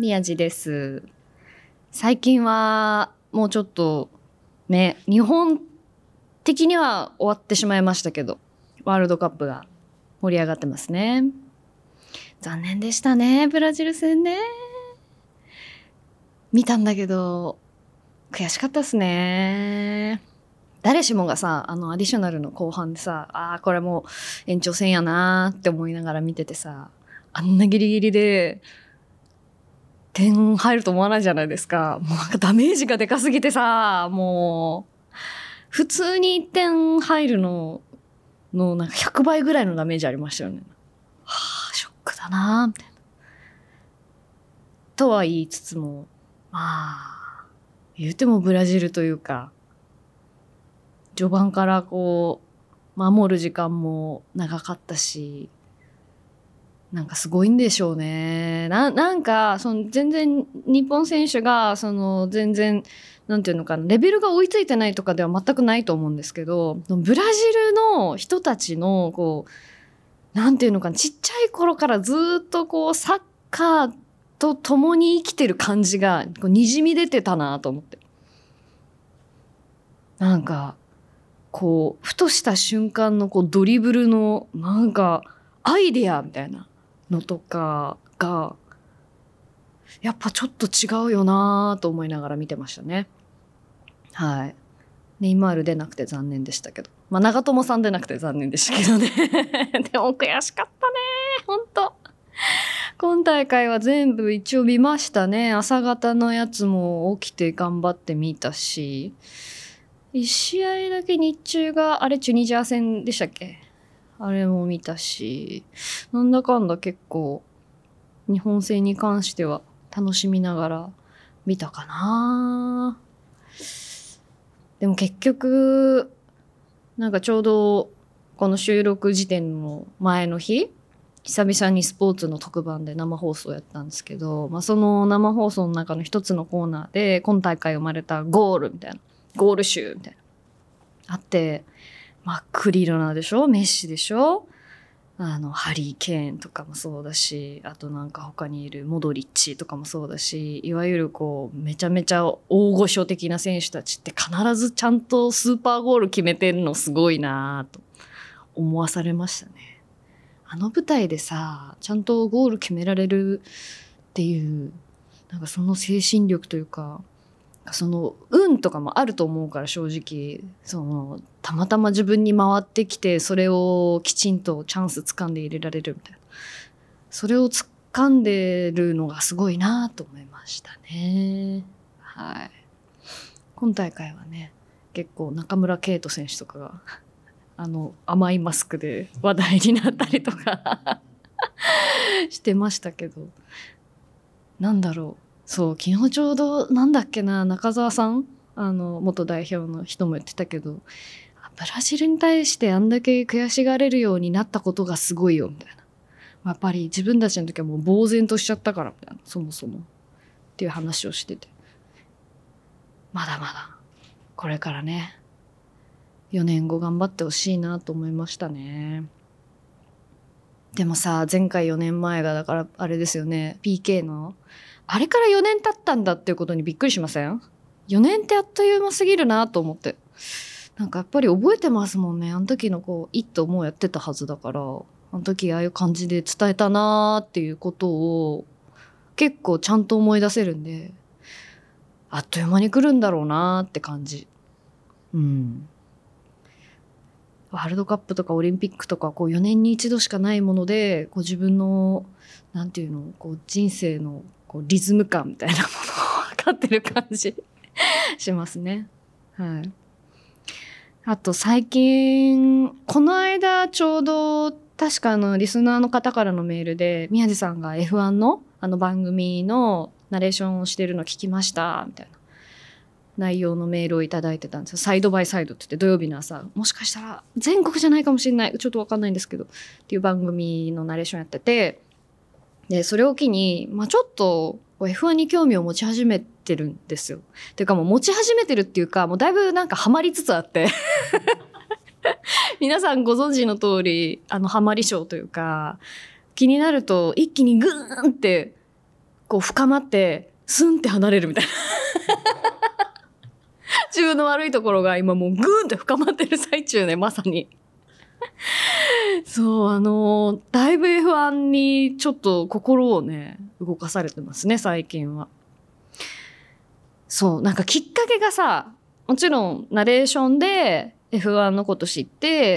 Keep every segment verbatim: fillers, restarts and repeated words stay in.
宮地です。最近はもうちょっとね、日本的には終わってしまいましたけど、ワールドカップが盛り上がってますね。残念でしたね、ブラジル戦ね。見たんだけど悔しかったっすね。誰しもがさ、あのアディショナルの後半でさ、あーこれもう延長戦やなーって思いながら見ててさ、あんなギリギリで点入ると思わないじゃないですか。もうなんかダメージがでかすぎてさ、もう普通にいってん入るののなんかひゃくばいぐらいのダメージありましたよね。はあ、ショックだなーみたいな。とは言いつつも、まあ言うてもブラジルというか、序盤からこう守る時間も長かったし、なんかすごいんでしょうね。な、なんかその全然日本選手がその全然なんていうのかな、レベルが追いついてないとかでは全くないと思うんですけど、ブラジルの人たちのこうなんていうのかな、ちっちゃい頃からずっとこうサッカーと共に生きてる感じがこうにじみ出てたなと思って、なんかこうふとした瞬間のこうドリブルのなんかアイデアみたいなのとかがやっぱちょっと違うよなと思いながら見てましたね。はい。ネイマール出なくて残念でしたけど、まあ長友さん出なくて残念でしたけどね。でも悔しかったね、本当。今大会は全部一応見ましたね。朝方のやつも起きて頑張って見たし、一試合だけ日中があれチュニジア戦でしたっけ？あれも見たし、なんだかんだ結構日本戦に関しては楽しみながら見たかな。でも結局なんかちょうどこの収録時点の前の日、久々にスポーツの特番で生放送やったんですけど、まあ、その生放送の中の一つのコーナーで今大会生まれたゴールみたいな、ゴール集みたいなあって、まあ、クリロナでしょ、メッシでしょ、あのハリー・ケーンとかもそうだし、あとなんか他にいるモドリッチとかもそうだし、いわゆるこうめちゃめちゃ大御所的な選手たちって必ずちゃんとスーパーゴール決めてるのすごいなと思わされましたね。あの舞台でさ、ちゃんとゴール決められるっていう、なんかその精神力というか、その運とかもあると思うから、正直そのたまたま自分に回ってきてそれをきちんとチャンス掴んで入れられるみたいな、それを掴んでるのがすごいなと思いましたね。はい。今大会はね、結構中村敬斗選手とかがあの甘いマスクで話題になったりとかしてましたけど、なんだろう、そう昨日ちょうどなんだっけな、中澤さん、あの元代表の人も言ってたけど、ブラジルに対してあんだけ悔しがれるようになったことがすごいよみたいな、やっぱり自分たちの時はもう呆然としちゃったからみたいな、そもそもっていう話をしてて、まだまだこれからね、よねんご頑張ってほしいなと思いましたね。でもさ、前回よねんまえがだからあれですよね、 ピーケー のあれからよねん経ったんだっていうことにびっくりしません？ よ 年ってあっという間すぎるなと思って、なんかやっぱり覚えてますもんね。あの時のこう「イット!」もやってたはずだから、あの時ああいう感じで伝えたなーっていうことを結構ちゃんと思い出せるんで、あっという間に来るんだろうなーって感じ。うん。ワールドカップとかオリンピックとかこうよねんに一度しかないもので、こう自分のなんていうの、こう人生のこうリズム感みたいなものを分かってる感じしますね。はい。あと最近、この間ちょうど確かあのリスナーの方からのメールで、宮地さんが エフワン のあの番組のナレーションをしてるの聞きましたみたいな内容のメールをいただいてたんですよ。サイドバイサイドって言って、土曜日の朝、もしかしたら全国じゃないかもしれない、ちょっと分かんないんですけどっていう番組のナレーションやってて、でそれを機に、まあ、ちょっと エフワン に興味を持ち始めてるんですよ。っていうかもう持ち始めてるっていうか、もうだいぶなんかハマりつつあって皆さんご存知の通り、あのハマり症というか、気になると一気にグーンってこう深まってスンって離れるみたいな自分の悪いところが今もうグーンって深まってる最中ね、まさにそう、あのだいぶ エフワン にちょっと心をね動かされてますね最近は。そう、なんかきっかけがさ、もちろんナレーションで エフワン のこと知って、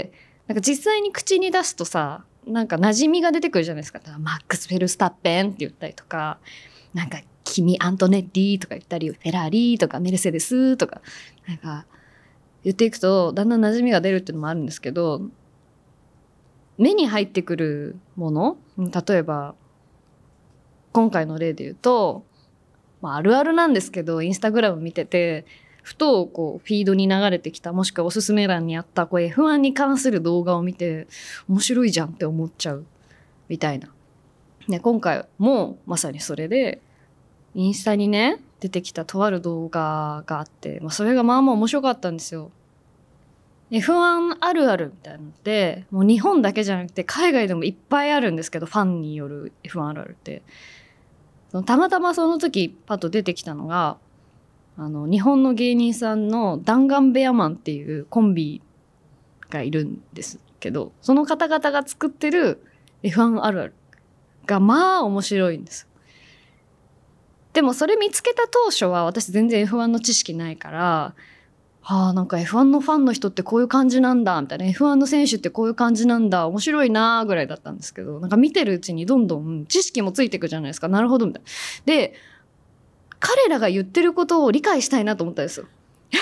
なんか実際に口に出すとさ、なんか馴染みが出てくるじゃないですか。マックス・フェルスタッペンって言ったりとか、なんか君アントネッリーとか言ったり、フェラーリとかメルセデスとかなんか言っていくとだんだん馴染みが出るっていうのもあるんですけど、目に入ってくるもの、例えば今回の例で言うと、まあ、あるあるなんですけど、インスタグラム見ててふとこうフィードに流れてきた、もしくはおすすめ欄にあったこう エフワン に関する動画を見て面白いじゃんって思っちゃうみたいな、ね、今回もまさにそれでインスタにね出てきたとある動画があって、まあ、それがまあまあ面白かったんですよ。 エフワン あるあるみたいなのってもう日本だけじゃなくて海外でもいっぱいあるんですけど、ファンによる エフワン あるあるってたまたまその時パッと出てきたのが、あの日本の芸人さんの弾丸ベアマンっていうコンビがいるんですけど、その方々が作ってる エフワン あるあるがまあ面白いんです。でもそれ見つけた当初は私全然 エフワン の知識ないから、はあ、なんか エフワン のファンの人ってこういう感じなんだみたいな、 エフワン の選手ってこういう感じなんだ面白いなぐらいだったんですけど、なんか見てるうちにどんどん知識もついていくじゃないですか。なるほどみたいな。で彼らが言ってることを理解したいなと思ったんですよ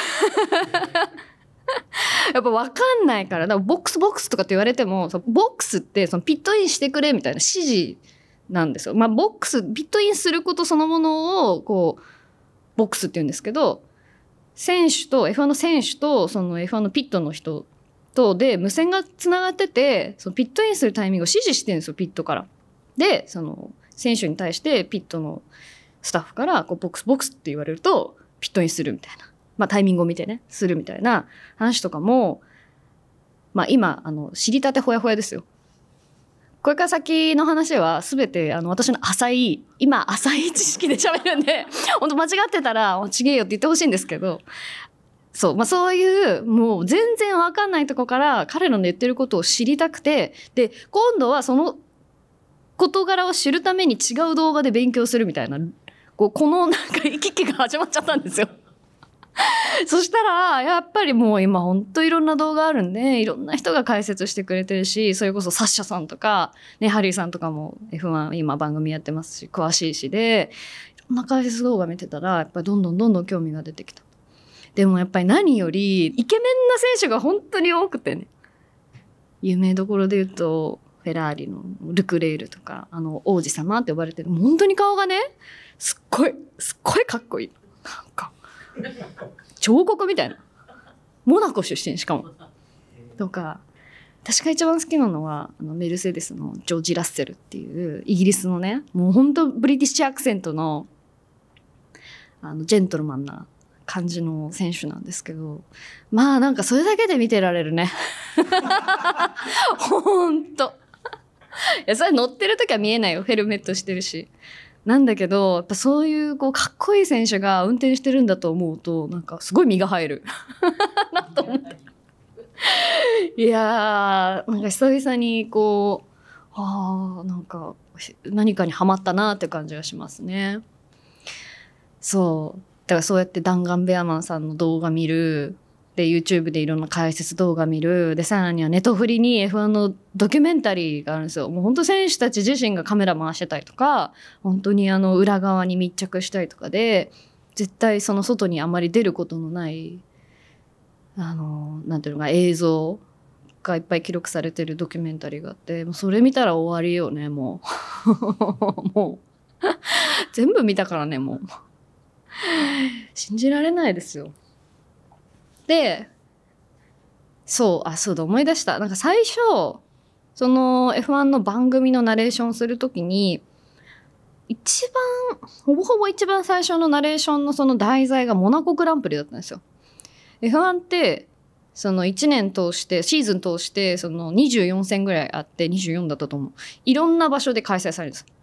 やっぱ分かんないから、だからボックスボックスとかって言われても、そのボックスってそのピットインしてくれみたいな指示なんですよ。まあボックスピットインすることそのものをこうボックスって言うんですけど、選手と エフワン の選手とその エフワン のピットの人とで無線がつながってて、そのピットインするタイミングを指示してるんですよ、ピットから。でその選手に対してピットのスタッフからこうボックスボックスって言われるとピットインするみたいな、まあタイミングを見てねするみたいな話とかも、まあ今あの知りたてほやほやですよ。これから先の話は全てあの私の浅い今浅い知識で喋るんで本当間違ってたらちげえよって言ってほしいんですけど、そう、まあ、そういうもう全然分かんないとこから彼らの言ってることを知りたくて、で今度はその事柄を知るために違う動画で勉強するみたいな、こうこのなんか行き来が始まっちゃったんですよそしたらやっぱりもう今ほんといろんな動画あるんで、いろんな人が解説してくれてるし、それこそサッシャさんとか、ね、ハリーさんとかも エフワン 今番組やってますし詳しいしで、いろんな解説動画見てたらやっぱりどんどんどんどん興味が出てきた。でもやっぱり何よりイケメンな選手が本当に多くてね、有名どころで言うとフェラーリのルクレールとか、あの王子様って呼ばれてる、本当に顔がねすっごいすっごいかっこいい、なんか彫刻みたいな、モナコ出身しかもとか。私が一番好きなのはあのメルセデスのジョージ・ラッセルっていうイギリスのね、もうほんとブリティッシュアクセントのあのジェントルマンな感じの選手なんですけど、まあなんかそれだけで見てられるねほんといやそれ乗ってる時は見えないよ、ヘルメットしてるし。なんだけどやっぱそういうこうかっこいい選手が運転してるんだと思うとなんかすごい身が入るなと思っていやーなんか久々にこうあーなんか何かにハマったなって感じがしますね。そうだからそうやって弾丸ベアマンさんの動画見る、で YouTube でいろんな解説動画見る、でさらにはネトフリに エフワン のドキュメンタリーがあるんですよ。もう本当選手たち自身がカメラ回してたりとか、本当にあの裏側に密着したりとかで、絶対その外にあまり出ることのないあのなんていうのか映像がいっぱい記録されてるドキュメンタリーがあって、もうそれ見たら終わりよねもうもう全部見たからね、もう信じられないですよ。でそうあそうだ思い出した。なんか最初その エフワン の番組のナレーションするときに一番ほぼほぼ一番最初のナレーションのその題材がモナコグランプリだったんですよ。 エフワン ってそのいちねん通してシーズン通してそのにじゅうよん戦ぐらいあって、にじゅうよんだったと思う、いろんな場所で開催されるんです。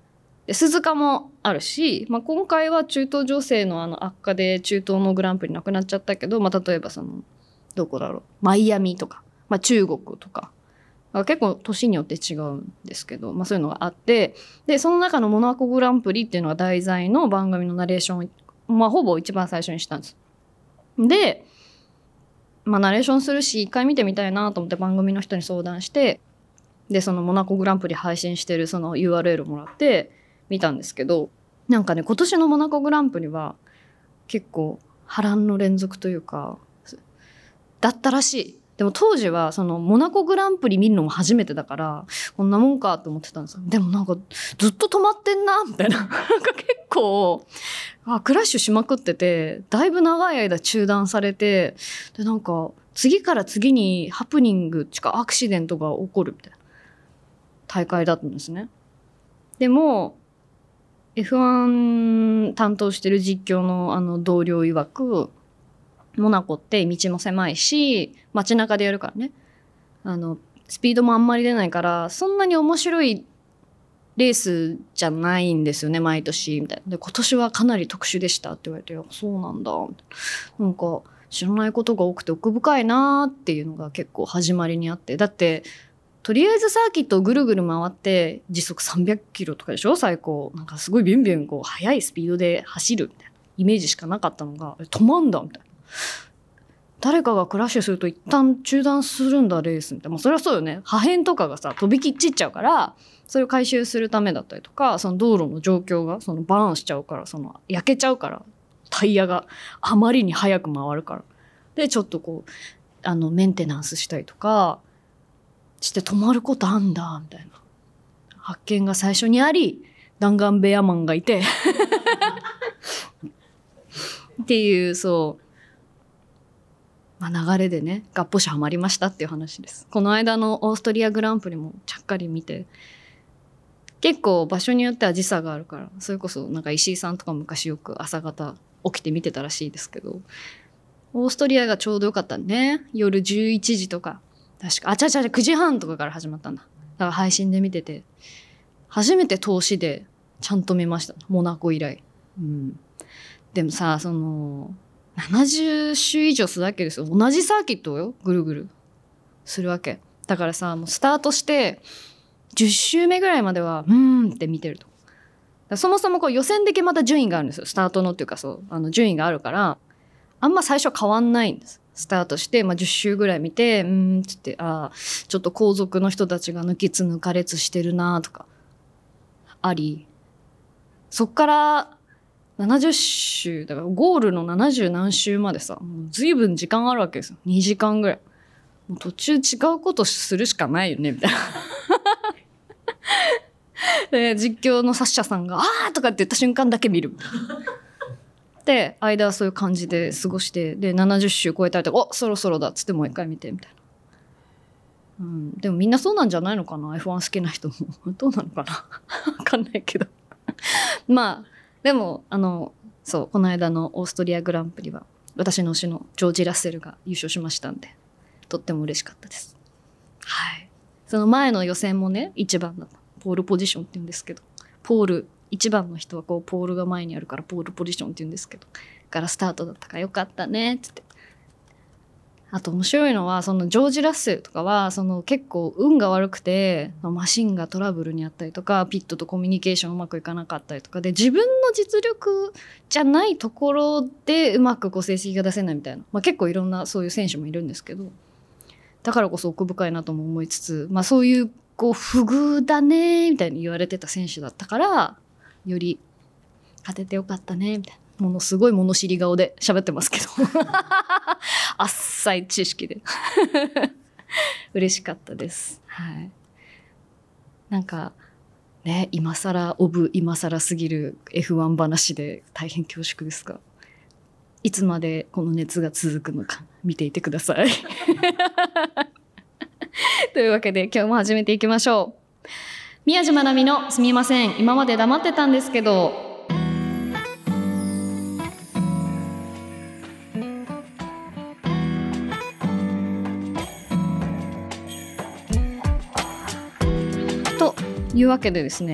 で鈴鹿もあるし、まあ、今回は中東情勢のあの悪化で中東のグランプリなくなっちゃったけど、まあ、例えばそのどこだろうマイアミとか、まあ、中国とか結構年によって違うんですけど、まあ、そういうのがあって、でその中のモナコグランプリっていうのが題材の番組のナレーション、まあ、ほぼ一番最初にしたんです。で、まあ、ナレーションするし一回見てみたいなと思って番組の人に相談して、でそのモナコグランプリ配信してるその ユーアールエル もらって見たんですけど、なんかね今年のモナコグランプリは結構波乱の連続というかだったらしい。でも当時はそのモナコグランプリ見るのも初めてだからこんなもんかと思ってたんですよ。でもなんかずっと止まってんなみたいななんか結構あクラッシュしまくっててだいぶ長い間中断されて、でなんか次から次にハプニングちかアクシデントが起こるみたいな大会だったんですね。でも エフワン 担当してる実況のあの同僚曰くモナコって道も狭いし街中でやるからね、あのスピードもあんまり出ないからそんなに面白いレースじゃないんですよね毎年みたいな。で今年はかなり特殊でしたって言われて、そうなんだみたいな、なんか知らないことが多くて奥深いなっていうのが結構始まりにあって、だってとりあえずサーキットをぐるぐる回って時速さんびゃくキロとかでしょ最高。なんかすごいビュンビュンこう速いスピードで走るみたいなイメージしかなかったのが止まんだみたいな、誰かがクラッシュすると一旦中断するんだレースみたいな、まあ、それはそうよね、破片とかがさ飛び散っちゃうからそれを回収するためだったりとか、その道路の状況がそのバーンしちゃうからその焼けちゃうからタイヤがあまりに速く回るからでちょっとこうあのメンテナンスしたりとかして止まることあんだみたいな発見が最初にあり、弾丸ベアマンがいてっていうそう、まあ、流れでねがっぽしはまりましたっていう話です。この間のオーストリアグランプリもちゃっかり見て、結構場所によっては時差があるからそれこそなんか石井さんとか昔よく朝方起きて見てたらしいですけど、オーストリアがちょうどよかったね。夜じゅういちじとか確かあちゃちゃくじはんとかから始まったんだ。だから配信で見てて初めて投資でちゃんと見ました、モナコ以来。うん、でもさそのななじゅっ周以上するわけですよ。同じサーキットよぐるぐるするわけだからさ、もうスタートしてじゅっ周目ぐらいまではうーんって見てると、そもそもこう予選だけまた順位があるんですよ。スタートのっていうかそうあの順位があるからあんま最初変わんないんです。スタートして、まあ、じゅっ周ぐらい見てうーんっつってあちょっと後続の人たちが抜きつ抜かれつしてるなとかあり、そっからななじゅっ周だからゴールのななじゅう何周までさもう随分時間あるわけですよ。にじかんぐらいもう途中違うことするしかないよねみたいなで実況のサッシャさんが「あー!」とかって言った瞬間だけ見るで間はそういう感じで過ごして、でななじゅっ周超えたりとか「おそろそろだ」っつってもう一回見てみたいな、うん、でもみんなそうなんじゃないのかな エフワン 好きな人もどうなのかな分かんないけどまあでもあのそうこの間のオーストリアグランプリは私の推しのジョージ・ラッセルが優勝しましたんでとっても嬉しかったです。はい。その前の予選もねいちばんだった。ポールポジションって言うんですけど、ポールいちばんの人はこうポールが前にあるからポールポジションって言うんですけど、からスタートだったからよかったねっつって。あと面白いのはそのジョージ・ラッセルとかはその結構運が悪くてマシンがトラブルにあったりとかピットとコミュニケーションうまくいかなかったりとかで自分の実力じゃないところでうまくこう成績が出せないみたいな、まあ、結構いろんなそういう選手もいるんですけど、だからこそ奥深いなとも思いつつ、まあ、そういうこう不遇だねみたいに言われてた選手だったからより勝ててよかったねみたいな。ものすごい物知り顔で喋ってますけどあっさい知識で嬉しかったです。はい。なんかね今更オブ今更すぎる エフワン 話で大変恐縮ですが、いつまでこの熱が続くのか見ていてくださいというわけで今日も始めていきましょう。宮島奈美のすみません今まで黙ってたんですけど。というわけでですね、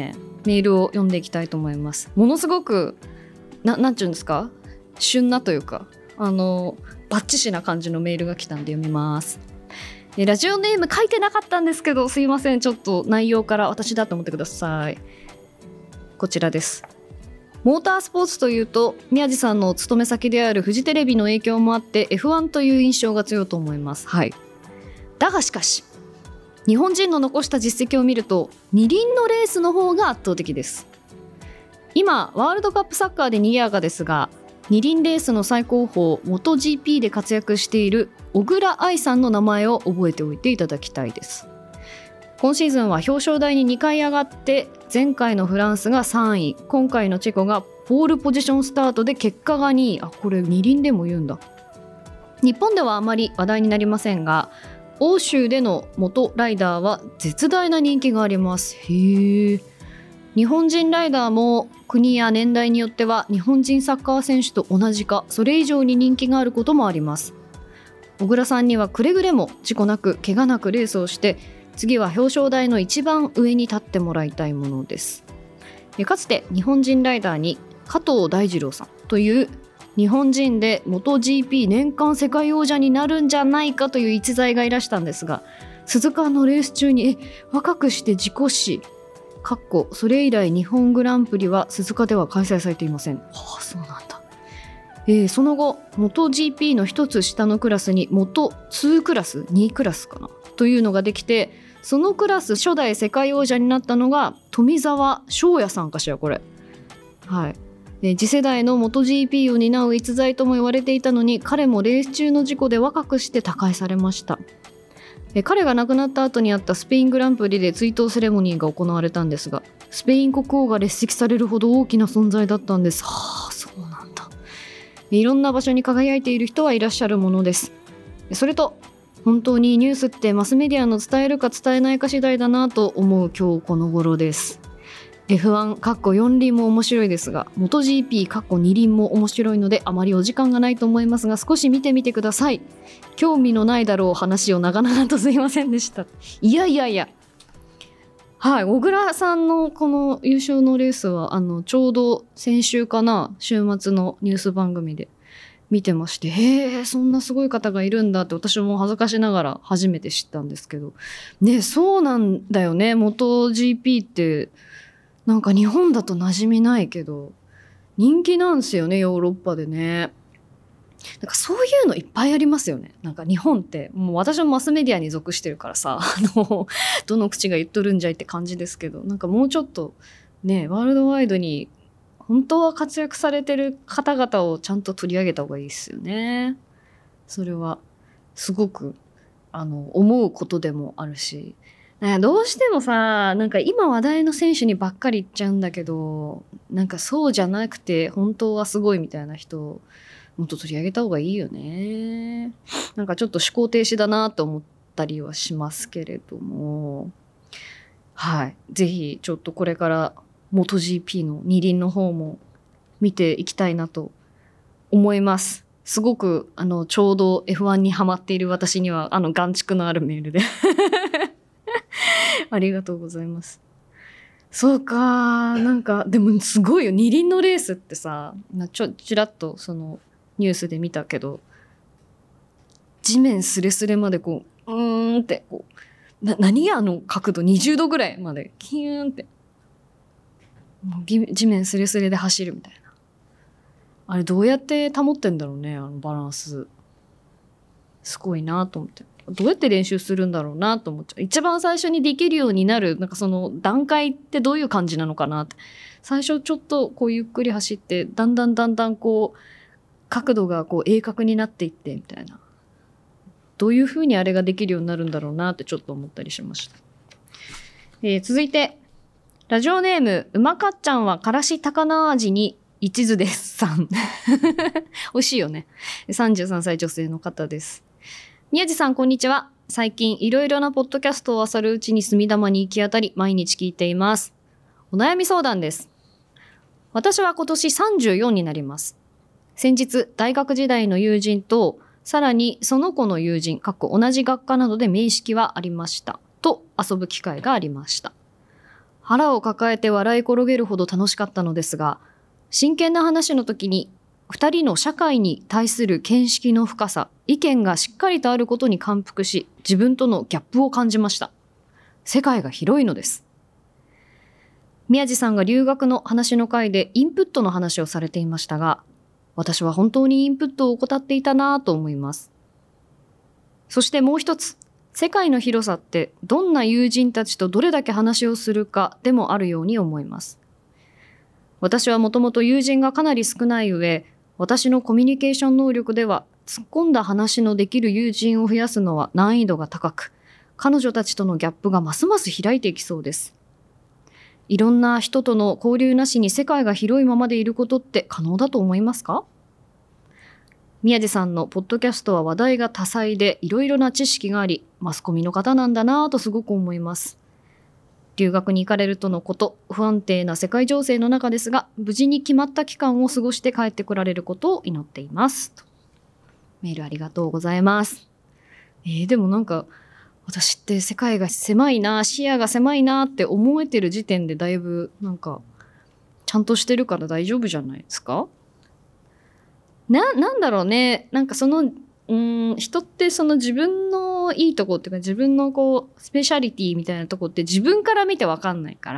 メールを読んでいきたいと思います。ものすごくな、なんていうんですか、旬なというか、あのバッチシな感じのメールが来たんで読みます。ラジオネーム書いてなかったんですけど、すいません、ちょっと内容から私だと思ってください。こちらです。モータースポーツというと、宮地さんのお勤め先であるフジテレビの影響もあって エフワン という印象が強いと思います。はい。だがしかし、日本人の残した実績を見ると二輪のレースの方が圧倒的です。今ワールドカップサッカーで賑やかですが、二輪レースの最高峰 モトジーピー で活躍している小倉愛さんの名前を覚えておいていただきたいです。今シーズンは表彰台ににかい上がって、前回のフランスがさんい、今回のチェコがポールポジションスタートで結果がにい。あ、これ二輪でも言うんだ。日本ではあまり話題になりませんが、欧州での元ライダーは絶大な人気があります。へえ。日本人ライダーも国や年代によっては日本人サッカー選手と同じかそれ以上に人気があることもあります。小倉さんにはくれぐれも事故なく怪我なくレースをして、次は表彰台の一番上に立ってもらいたいものです。かつて日本人ライダーに加藤大二郎さんという日本人で モトジーピー 年間世界王者になるんじゃないかという逸材がいらしたんですが、鈴鹿のレース中にえ若くして事故死かっこそれ以来日本グランプリは鈴鹿では開催されていません。はあ、そうなんだ。えー、その後 モトジーピー の一つ下のクラスに モトツー クラスにクラスかなというのができて、そのクラス初代世界王者になったのが富澤翔也さんかしら、これ。はい。で次世代の モトジーピー を担う逸材とも言われていたのに、彼もレース中の事故で若くして他界されました。で彼が亡くなった後にあったスペイングランプリで追悼セレモニーが行われたんですが、スペイン国王が列席されるほど大きな存在だったんです。はあ、そうなんだ。いろんな場所に輝いている人はいらっしゃるものです。それと本当にニュースってマスメディアの伝えるか伝えないか次第だなと思う今日この頃です。 エフワン かっこよん輪も面白いですが、 モトジーピー かっこに輪も面白いのであまりお時間がないと思いますが、少し見てみてください。興味のないだろう話を長々とすいませんでした。いやいやいや、はい、小倉さんのこの優勝のレースはあのちょうど先週かな、週末のニュース番組で見てまして、へえ、そんなすごい方がいるんだって私も恥ずかしながら初めて知ったんですけどね。そうなんだよね。 モトジーピー ってなんか日本だと馴染みないけど人気なんですよね、ヨーロッパでね。なんかそういうのいっぱいありますよね。なんか日本ってもう私もマスメディアに属してるからさ、あのどの口が言っとるんじゃいって感じですけど、なんかもうちょっとね、ワールドワイドに本当は活躍されてる方々をちゃんと取り上げた方がいいですよね。それはすごくあの思うことでもあるし、どうしてもさ、なんか今話題の選手にばっかり言っちゃうんだけど、なんかそうじゃなくて本当はすごいみたいな人をもっと取り上げた方がいいよね。なんかちょっと思考停止だなと思ったりはしますけれども、はい、ぜひちょっとこれから モトジーピー の二輪の方も見ていきたいなと思います。すごくあのちょうど エフワン にハマっている私にはあの眼蓄のあるメールでありがとうございます。そうか、なんかでもすごいよ、二輪のレースってさ、ちょちらっとそのニュースで見たけど、地面スレスレまでこううーんってこうな何やあの角度にじゅうどぐらいまでキューンってもう地面スレスレで走るみたいな。あれどうやって保ってんだろうね、あのバランス。すごいなと思って。どうやって練習するんだろうなと思っちゃう。一番最初にできるようになるなんかその段階ってどういう感じなのかなって。最初ちょっとこうゆっくり走ってだんだんだんだんこう角度がこう鋭角になっていってみたいな。どういう風にあれができるようになるんだろうなってちょっと思ったりしました。えー、続いてラジオネームうまかっちゃんはからし高菜味に一途ですさん美味しいよね。さんじゅうさんさい女性の方です。宮地さんこんにちは。最近いろいろなポッドキャストを漁るうちに隅玉に行き当たり毎日聞いています。お悩み相談です。私は今年さんじゅうよんになります。先日大学時代の友人とさらにその子の友人同じ学科などで面識はありましたと遊ぶ機会がありました。 腹を抱えて笑い転げるほど楽しかったのですが、真剣な話の時に二人の社会に対する見識の深さ、意見がしっかりとあることに感服し、自分とのギャップを感じました。世界が広いのです。宮地さんが留学の話の回でインプットの話をされていましたが、私は本当にインプットを怠っていたなぁと思います。そしてもう一つ、世界の広さってどんな友人たちとどれだけ話をするかでもあるように思います。私はもともと友人がかなり少ない上、私のコミュニケーション能力では突っ込んだ話のできる友人を増やすのは難易度が高く、彼女たちとのギャップがますます開いていきそうです。いろんな人との交流なしに世界が広いままでいることって可能だと思いますか？宮地さんのポッドキャストは話題が多彩でいろいろな知識があり、マスコミの方なんだなぁとすごく思います。留学に行かれるとのこと、不安定な世界情勢の中ですが、無事に決まった期間を過ごして帰ってこられることを祈っています。とメールありがとうございます。えー、でもなんか、私って世界が狭いな、視野が狭いなって思えてる時点でだいぶなんか、ちゃんとしてるから大丈夫じゃないですか？な、なんだろうね。なんかその、うーん、人ってその自分のいいとこっていうか自分のこう、スペシャリティみたいなとこって自分から見てわかんないから、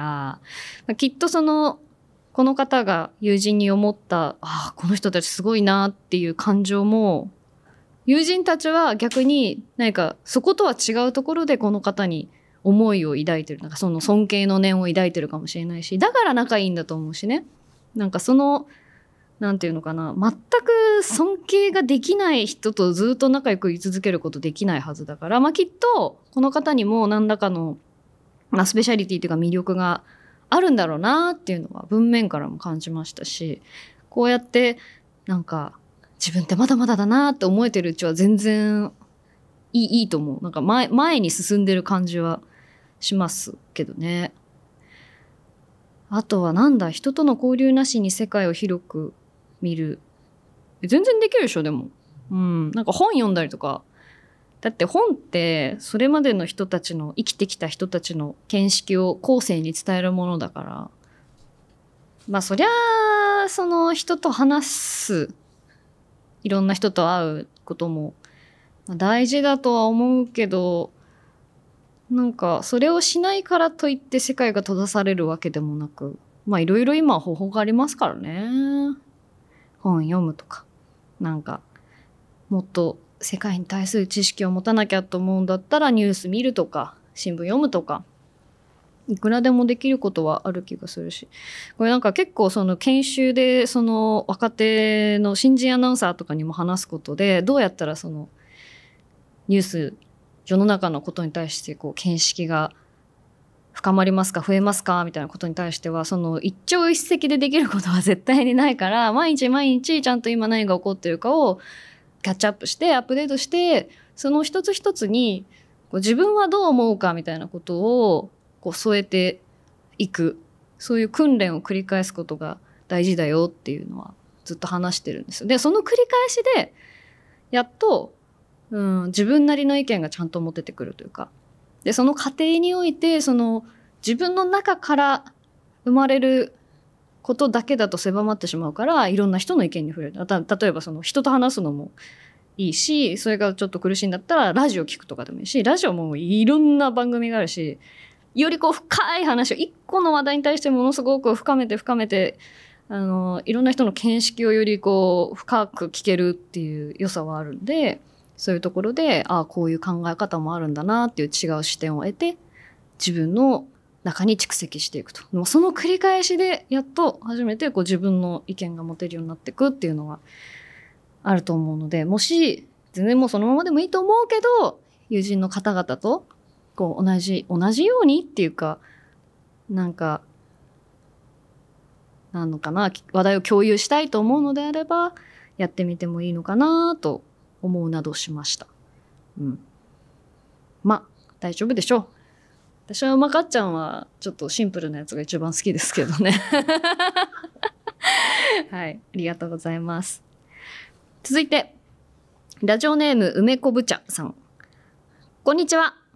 きっとその、この方が友人に思った、ああ、この人たちすごいなっていう感情も、友人たちは逆になんかそことは違うところでこの方に思いを抱いてる。なんかその尊敬の念を抱いてるかもしれないし、だから仲いいんだと思うしね。なんかその、なんていうのかな、全く尊敬ができない人とずっと仲良く居続けることできないはずだから、まあきっとこの方にも何らかの、まあ、スペシャリティというか魅力があるんだろうなっていうのは文面からも感じましたし、こうやってなんか自分ってまだまだだなって思えてるうちは全然いい、いいと思う。なんか前、前に進んでる感じはしますけどね。あとはなんだ、人との交流なしに世界を広く見る。全然できるでしょ、でも。うん。なんか本読んだりとか。だって本ってそれまでの人たちの生きてきた人たちの見識を後世に伝えるものだから。まあそりゃあ、その人と話す、いろんな人と会うことも大事だとは思うけど、なんかそれをしないからといって世界が閉ざされるわけでもなく、まあいろいろ今は方法がありますからね。本読むとか、なんかもっと世界に対する知識を持たなきゃと思うんだったらニュース見るとか新聞読むとか、いくらでもできることはある気がするし、これなんか結構その研修でその若手の新人アナウンサーとかにも話すことで、どうやったらそのニュース世の中のことに対してこう見識が深まりますか増えますかみたいなことに対しては、その一朝一夕でできることは絶対にないから、毎日毎日ちゃんと今何が起こってるかをキャッチアップしてアップデートして、その一つ一つにこう自分はどう思うかみたいなことをこう添えていく、そういう訓練を繰り返すことが大事だよっていうのはずっと話してるんですよ。でその繰り返しでやっと、うん、自分なりの意見がちゃんと持ててくるというか、でその過程においてその自分の中から生まれることだけだと狭まってしまうから、いろんな人の意見に触れる。た例えばその人と話すのもいいし、それがちょっと苦しいんだったらラジオ聞くとかでもいいし、ラジオもいろんな番組があるし、よりこう深い話を一個の話題に対してものすごく深めて深めて、あのいろんな人の見識をよりこう深く聞けるっていう良さはあるんで、そういうところで、ああこういう考え方もあるんだなっていう違う視点を得て自分の中に蓄積していくと。でもその繰り返しでやっと初めてこう自分の意見が持てるようになっていくっていうのはあると思うので、もし全然もうそのままでもいいと思うけど、友人の方々とこう同じ同じようにっていうか、なんかなんのかな、話題を共有したいと思うのであればやってみてもいいのかなと思うなどしました。うん。まあ大丈夫でしょう。私はまかっちゃんはちょっとシンプルなやつが一番好きですけどね。はい、ありがとうございます。続いてラジオネーム梅子ぶちゃさん、こんにちは。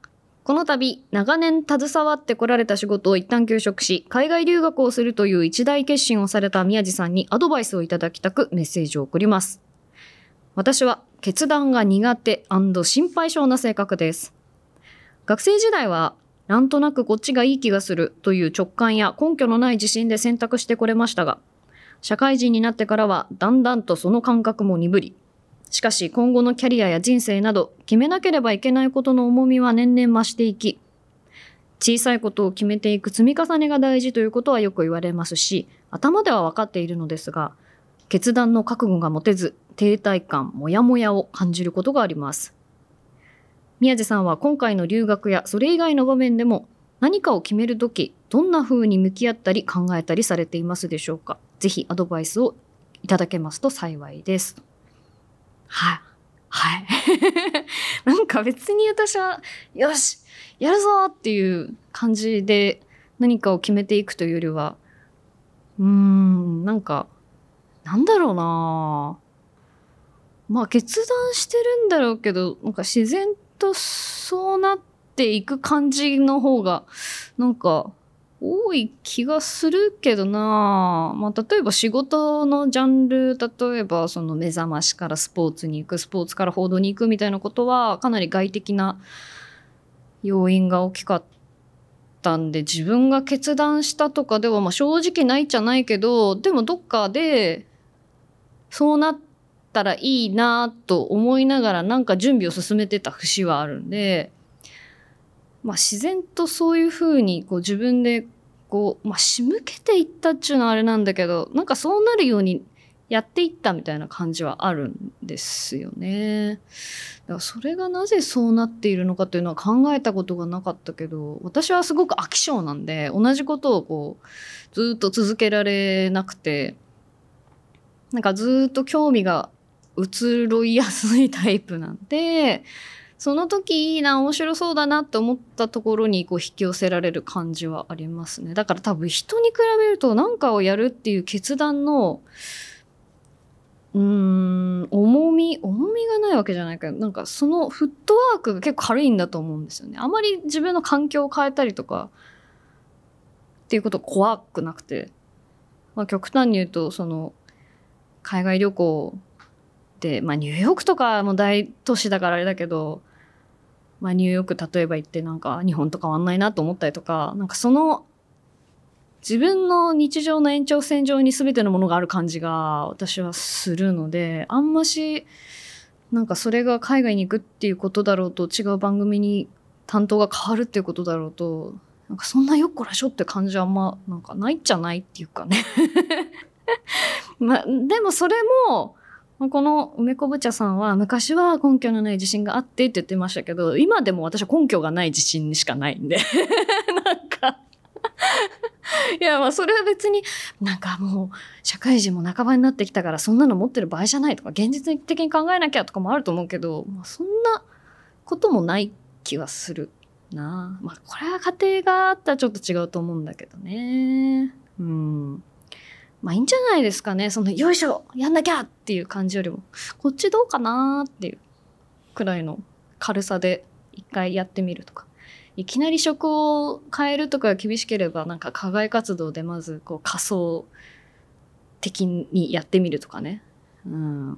この度、長年携わってこられた仕事を一旦休職し、海外留学をするという一大決心をされた宮地さんにアドバイスをいただきたくメッセージを送ります。私は決断が苦手&心配性な性格です。学生時代は、なんとなくこっちがいい気がするという直感や根拠のない自信で選択してこれましたが、社会人になってからはだんだんとその感覚も鈍り、しかし今後のキャリアや人生など決めなければいけないことの重みは年々増していき、小さいことを決めていく積み重ねが大事ということはよく言われますし、頭では分かっているのですが、決断の覚悟が持てず、停滞感、モヤモヤを感じることがあります。宮地さんは今回の留学やそれ以外の場面でも何かを決めるとき、どんな風に向き合ったり考えたりされていますでしょうか。ぜひアドバイスをいただけますと幸いです。はい。はい。なんか別に私は、よしやるぞっていう感じで何かを決めていくというよりは、うーん、なんか、なんだろうなまあ決断してるんだろうけど、なんか自然とそうなっていく感じの方が、なんか、多い気がするけどなまあ、例えば仕事のジャンル、例えばその目覚ましからスポーツに行く、スポーツから報道に行くみたいなことは、かなり外的な要因が大きかったんで、自分が決断したとかではまあ正直ないじゃないけど、でもどっかでそうなったらいいなと思いながらなんか準備を進めてた節はあるんで、まあ、自然とそういうふうにこう自分でこう、まあ、仕向けていったっちゅうのはあれなんだけど、なんかそうなるようにやっていったみたいな感じはあるんですよね。だからそれがなぜそうなっているのかというのは考えたことがなかったけど、私はすごく飽き性なんで同じことをこうずっと続けられなくて、なんかずっと興味が移ろいやすいタイプなんで、その時いいな面白そうだなって思ったところにこう引き寄せられる感じはありますね。だから多分人に比べると何かをやるっていう決断のうーん重み重みがないわけじゃないけど、なんかそのフットワークが結構軽いんだと思うんですよね。あまり自分の環境を変えたりとかっていうこと怖くなくて、まあ、極端に言うとその海外旅行で、まあ、ニューヨークとかも大都市だからあれだけど、まあ、ニューヨーク例えば行ってなんか日本と変わんないなと思ったりとか、なんかその自分の日常の延長線上に全てのものがある感じが私はするので、あんましなんかそれが海外に行くっていうことだろうと、違う番組に担当が変わるっていうことだろうと、なんかそんなよっこらしょって感じはあんまなんかないっちゃないっていうかねまあでもそれもこの梅子ぶ茶さんは昔は根拠のない自信があってって言ってましたけど、今でも私は根拠がない自信しかないんでなんかいやまあそれは別になんかもう社会人も半ばになってきたからそんなの持ってる場合じゃないとか現実的に考えなきゃとかもあると思うけど、まあ、そんなこともない気はするな。まあこれは家庭があったらちょっと違うと思うんだけどね。うんまあいいんじゃないですかね。そのよいしょやんなきゃっていう感じよりもこっちどうかなっていうくらいの軽さで一回やってみるとか、いきなり職を変えるとかが厳しければなんか課外活動でまずこう仮想的にやってみるとかね、うん、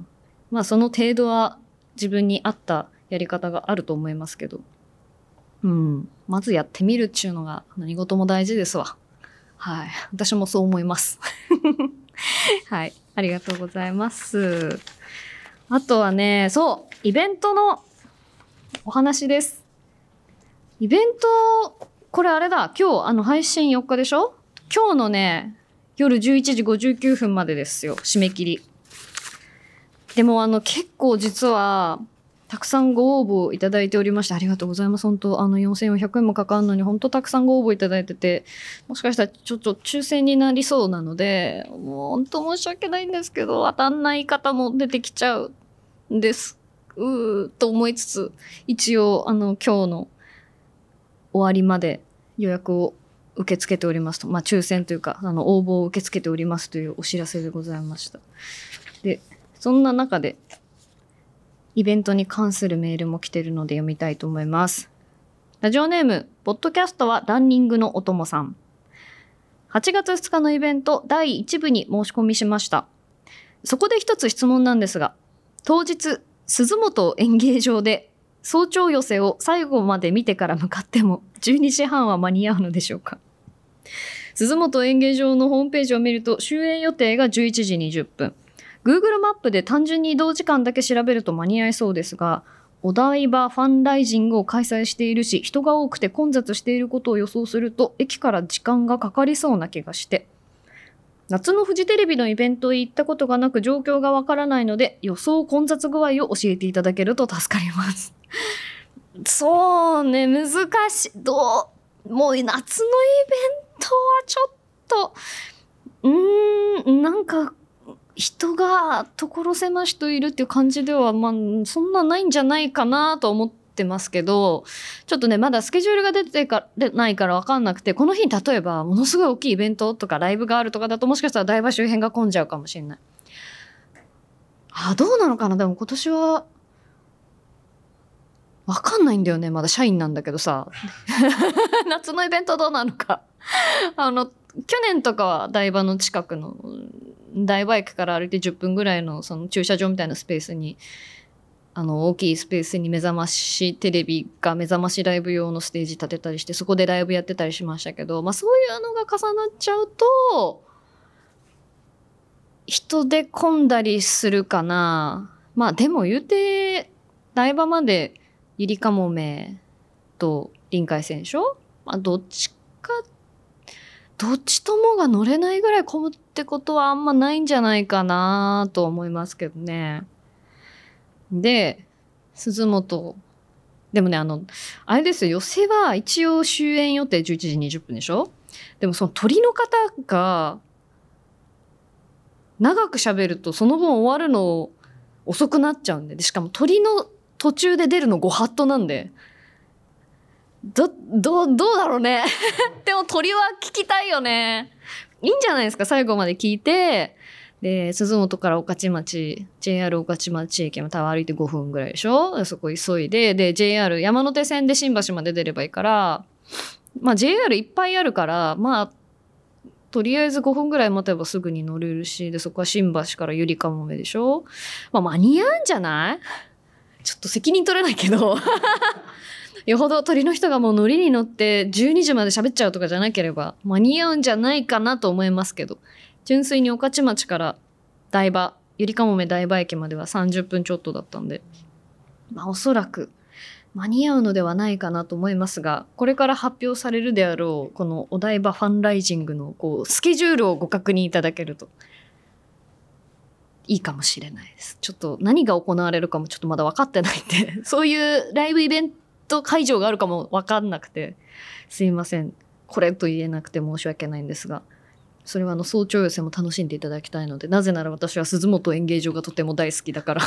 まあその程度は自分に合ったやり方があると思いますけど、うん、まずやってみるっちゅうのが何事も大事ですわ。はい、私もそう思いますはい、ありがとうございます。あとはね、そう、イベントのお話です。イベント、これあれだ、今日あの配信よっかでしょ？今日のね、夜じゅういちじごじゅうきゅうふんまでですよ、締め切り。でもあの結構実は、たくさんご応募いただいておりまして、ありがとうございます。本当あのよんせんよんひゃくえんもかかるのに本当たくさんご応募いただいてて、もしかしたらちょっと抽選になりそうなので、もう本当申し訳ないんですけど、当たんない方も出てきちゃうんです。うーと思いつつ、一応あの今日の終わりまで予約を受け付けておりますと、まあ抽選というか、あの応募を受け付けておりますというお知らせでございました。で、そんな中で、イベントに関するメールも来てるので読みたいと思います。 ラジオネーム、ポッドキャストはランニングのお供さん。はちがつふつかのイベントだいいち部に申し込みしました。そこで一つ質問なんですが、当日、鈴本演芸場で早朝寄せを最後まで見てから向かってもじゅうにじはんは間に合うのでしょうか。鈴本演芸場のホームページを見ると終演予定がじゅういちじにじゅっぷん。Google マップで単純に移動時間だけ調べると間に合いそうですが、お台場ファンライジングを開催しているし、人が多くて混雑していることを予想すると駅から時間がかかりそうな気がして、夏のフジテレビのイベントへ行ったことがなく状況がわからないので、予想混雑具合を教えていただけると助かります。そうね、難しい。どうもう夏のイベントはちょっとうーんなんか人が所狭しといるっていう感じでは、まあ、そんなないんじゃないかなと思ってますけど、ちょっとねまだスケジュールが出てか出ないから分かんなくて、この日例えばものすごい大きいイベントとかライブがあるとかだと、もしかしたら台場周辺が混んじゃうかもしれない。あ、どうなのかな。でも今年は分かんないんだよね、まだ社員なんだけどさ夏のイベントどうなのかあの去年とかは台場の近くの台場駅から歩いてじゅっぷんぐらいのその駐車場みたいなスペースに、あの大きいスペースに目覚ましテレビが目覚ましライブ用のステージ立てたりして、そこでライブやってたりしましたけど、まあそういうのが重なっちゃうと人で混んだりするかな。まあでも言うて台場までゆりかもめと臨海線でしょ、まあどっちかどっちともが乗れないぐらい混むってことはあんまないんじゃないかなと思いますけどね。で、鈴本。でもね、あの、あれですよ、寄せは一応終演予定じゅういちじにじゅっぷんでしょ。でもその鳥の方が長く喋るとその分終わるの遅くなっちゃうんで、でしかも鳥の途中で出るのご法度なんで、ど、ど、どうだろうね。でも鳥は聞きたいよね。いいんじゃないですか、最後まで聞いて。で、鈴本から御徒町、ジェイアール 御徒町駅も多分歩いてごふんぐらいでしょ。そこ急いで、で、ジェイアール 山手線で新橋まで出ればいいから、まあ ジェイアール いっぱいあるから、まあ、とりあえずごふんぐらい待てばすぐに乗れるし、で、そこは新橋からゆりかもめでしょ。まあ間に合うんじゃない？ちょっと責任取れないけど。よほど鳥の人がもう乗りに乗ってじゅうにじまで喋っちゃうとかじゃなければ間に合うんじゃないかなと思いますけど、純粋に御徒町から台場、ゆりかもめ台場駅まではさんじゅっぷんちょっとだったんで、まあおそらく間に合うのではないかなと思いますが、これから発表されるであろうこのお台場ファンライジングのこうスケジュールをご確認いただけるといいかもしれないです。ちょっと何が行われるかもちょっとまだ分かってないんで、そういうライブイベント会場があるかも分かんなくて、すいません。これと言えなくて申し訳ないんですが、それはあの早朝寄せも楽しんでいただきたいので、なぜなら私は鈴本演芸場がとても大好きだから。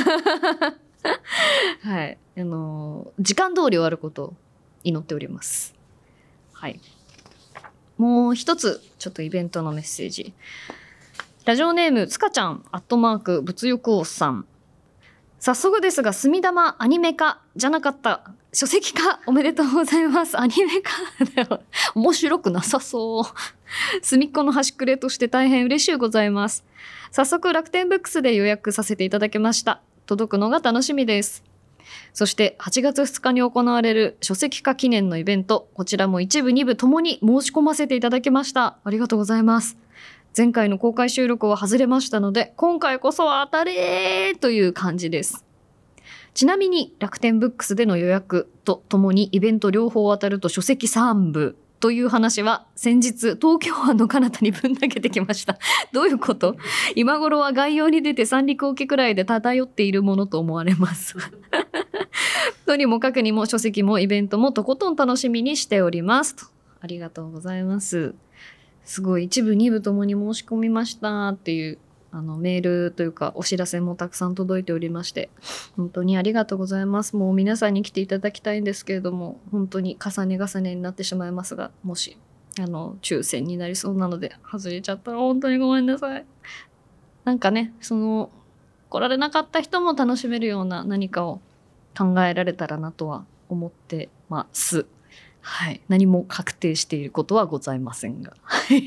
はい。あの、時間通り終わることを祈っております。はい。もう一つ、ちょっとイベントのメッセージ。ラジオネームつかちゃんアットマーク物欲王さん。早速ですが、墨玉アニメ化じゃなかった書籍化おめでとうございます。アニメ化面白くなさそう。隅っこの端くれとして大変嬉しゅうございます。早速楽天ブックスで予約させていただきました。届くのが楽しみです。そしてはちがつふつかに行われる書籍化記念のイベント、こちらも一部二部ともに申し込ませていただきました。ありがとうございます。前回の公開収録は外れましたので、今回こそは当たれーという感じです。ちなみに楽天ブックスでの予約とともにイベント両方当たると書籍さん部という話は先日東京湾の彼方にぶん投げてきました。どういうこと？今頃は概要に出て三陸沖くらいで漂っているものと思われます。とにもかくにも書籍もイベントもとことん楽しみにしておりますと。ありがとうございます。すごい一部二部ともに申し込みましたっていうあのメールというかお知らせもたくさん届いておりまして、本当にありがとうございます。もう皆さんに来ていただきたいんですけれども、本当に重ね重ねになってしまいますが、もしあの抽選になりそうなので外れちゃったら本当にごめんなさい。なんかね、その来られなかった人も楽しめるような何かを考えられたらなとは思ってます。はい、何も確定していることはございませんが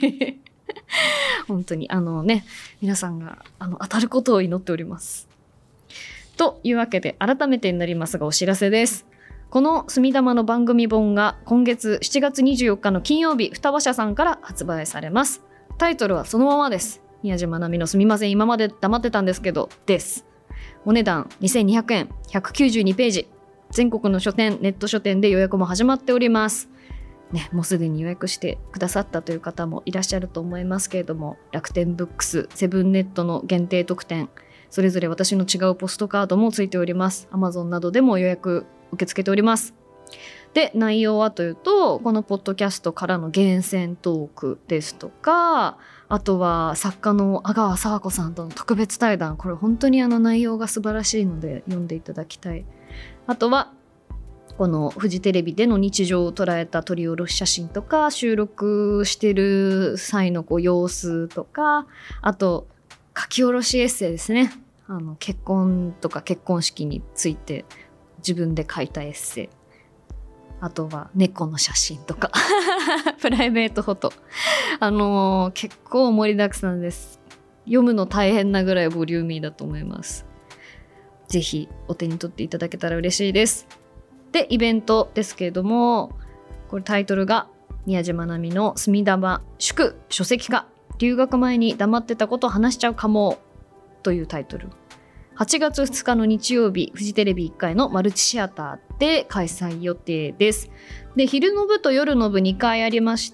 本当にあのね、皆さんがあの当たることを祈っております。というわけで改めてになりますがお知らせです。このすみだまの番組本が今月しちがつにじゅうよっかの金曜日、双葉社さんから発売されます。タイトルはそのままです。宮島奈美のすみません今まで黙ってたんですけどです。お値段にせんにひゃくえん、ひゃくきゅうじゅうにページ、全国の書店、ネット書店で予約も始まっております、ね、もうすでに予約してくださったという方もいらっしゃると思いますけれども、楽天ブックス、セブンネットの限定特典、それぞれ私の違うポストカードもついております。 Amazon などでも予約受け付けております。で、内容はというと、このポッドキャストからの厳選トークですとか、あとは作家の阿川佐和子さんとの特別対談、これ本当にあの内容が素晴らしいので読んでいただきたい。あとはこのフジテレビでの日常を捉えた撮り下ろし写真とか、収録してる際のこう様子とか、あと書き下ろしエッセイですね。あの結婚とか結婚式について自分で書いたエッセイ、あとは猫の写真とかプライベートフォト、あのー、結構盛りだくさんです。読むの大変なぐらいボリューミーだと思います。ぜひお手に取っていただけたら嬉しいです。で、イベントですけれども、これタイトルが宮島奈美のすみだま祝書籍化、留学前に黙ってたこと話しちゃうかもというタイトル。はちがつふつかの日曜日、フジテレビいっかいのマルチシアターで開催予定です。で、昼の部と夜の部にかいありまして、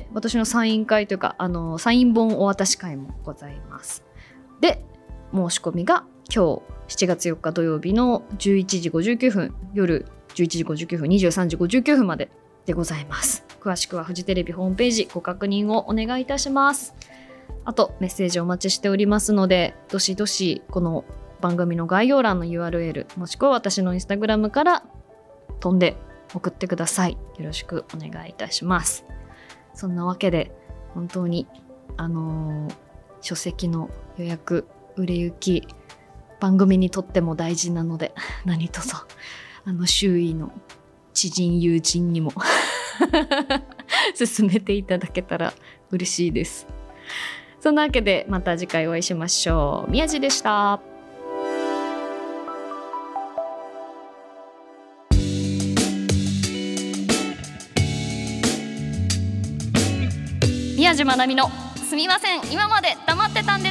私のサイン会というか、あのサイン本お渡し会もございます。で、申し込みが今日しちがつよっか土曜日のじゅういちじごじゅうきゅうふん、夜じゅういちじごじゅうきゅうふん、にじゅうさんじごじゅうきゅうふんまででございます。詳しくはフジテレビホームページご確認をお願いいたします。あとメッセージお待ちしておりますので、どしどしこの番組の概要欄の ユーアールエル もしくは私のインスタグラムから飛んで送ってください。よろしくお願いいたします。そんなわけで本当にあのー、書籍の予約売れ行き番組にとっても大事なので、何卒あの周囲の知人友人にも進めていただけたら嬉しいです。そんなわけでまた次回お会いしましょう。宮地でした。宮島奈美のすみません今まで黙ってたんです。